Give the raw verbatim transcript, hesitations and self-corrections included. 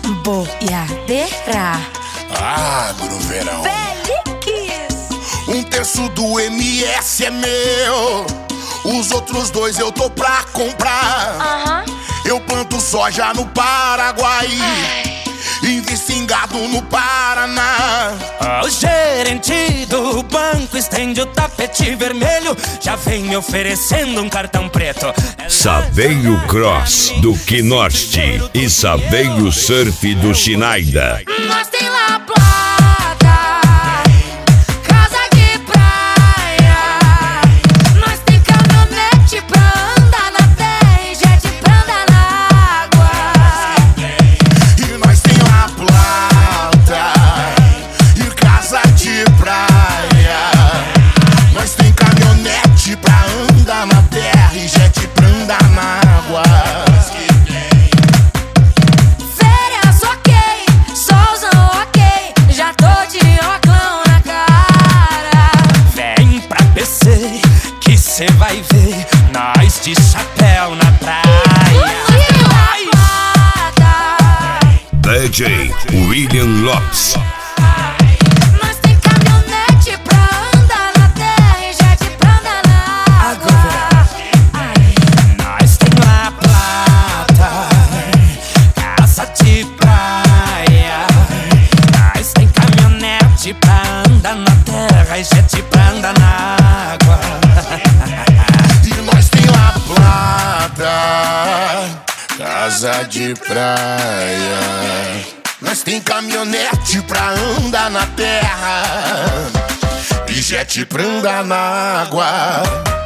boiadeira. Agroverão. Feliz. Um terço do M S é meu, os outros dois eu tô pra comprar. Aham. Eu planto soja no Paraguai, invisto em gado no Paraná. O gerente do banco estende o tapete vermelho, já vem me oferecendo um cartão preto. Saveio Cross do Quinorte e Saveio Surf do Chinaida. Nós tem lá placa, casa de praia. Nós tem caminhonete pra andar na terra e jet pra andar na água. E nós tem lá plata e casa de praia. Nós tem caminhonete pra andar na terra e jet pra andar na água. Férias ok, solzão ok, já tô de óculos na cara. Vem pra P C que cê vai ver nós de chapéu na praia. Nós tem lá plata, D J William Lopes. nós tem caminhonete pra andar na terra e jet pra andar na água. Nós tem lá plata, casa de praia. Nós tem caminhonete pra andar na terra e jet pra andar na água. E nós tem lá plata, casa de praia. Nós tem caminhonete pra andar na terra e jet pra andar na água.